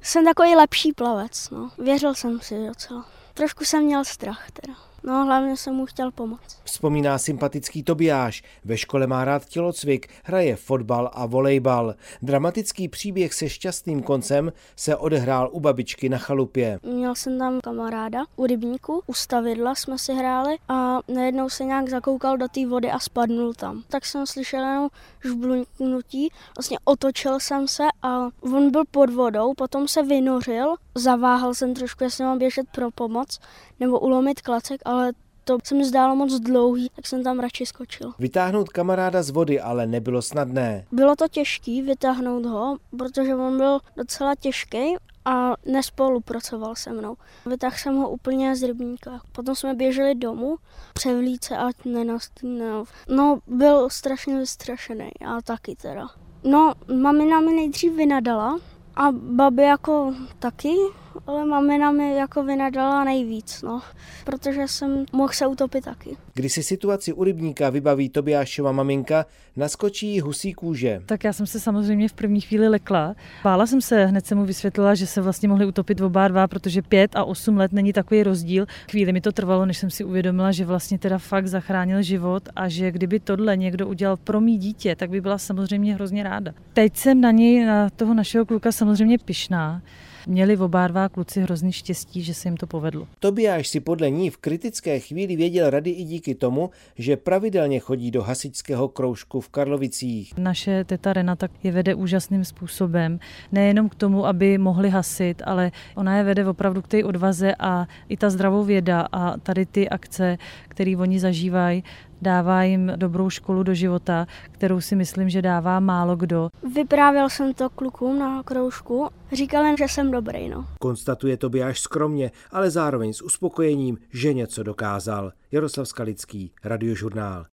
Jsem takový lepší plavec, no. Věřil jsem si docela. Trošku jsem měl strach teda. No, hlavně jsem mu chtěl pomoct. Vzpomíná sympatický Tobiáš. Ve škole má rád tělocvik, hraje fotbal a volejbal. Dramatický příběh se šťastným koncem se odehrál u babičky na chalupě. Měl jsem tam kamaráda u rybníku, u stavidla jsme si hráli a najednou se nějak zakoukal do té vody a spadnul tam. Tak jsem slyšel jenom žblunknutí, vlastně otočil jsem se a on byl pod vodou, potom se vynořil, zaváhal jsem trošku, jestli mám běžet pro pomoc nebo ulomit klacek, ale to se mi zdálo moc dlouhý, tak jsem tam radši skočil. Vytáhnout kamaráda z vody ale nebylo snadné. Bylo to těžké vytáhnout ho, protože on byl docela těžký a nespolupracoval se mnou. Vytáhl jsem ho úplně z rybníka. Potom jsme běželi domů, převlít se, ať nenastínal. No, byl strašně vystrašený, já taky teda. No, mamina mi nejdřív vynadala a babi jako taky, ale mamina mi jako vynadala nejvíc, no, protože jsem mohl se utopit taky. Když si situaci u rybníka vybaví Tobiášova maminka, naskočí jí husí kůže. Tak já jsem se samozřejmě v první chvíli lekla. Bála jsem se, hned jsem mu vysvětlila, že se vlastně mohli utopit oba dva, protože 5 a 8 let není takový rozdíl. Chvíli mi to trvalo, než jsem si uvědomila, že vlastně teda fakt zachránil život a že kdyby tohle někdo udělal pro mý dítě, tak by byla samozřejmě hrozně ráda. Teď jsem na něj, na toho našeho kluka samozřejmě pyšná. Měli oba dva kluci hrozný štěstí, že se jim to povedlo. Tobiáš si podle ní v kritické chvíli věděl rady i díky tomu, že pravidelně chodí do hasičského kroužku v Karlovicích. Naše teta Renata je vede úžasným způsobem, nejenom k tomu, aby mohli hasit, ale ona je vede opravdu k té odvaze a i ta zdravou věda a tady ty akce, které oni zažívají, dává jim dobrou školu do života, kterou si myslím, že dává málo kdo. Vyprávěl jsem to klukům na kroužku, říkal jim, že jsem dobrý, no. Konstatuje Tobiáš skromně, ale zároveň s uspokojením, že něco dokázal. Jaroslav Skalický, Radiožurnál.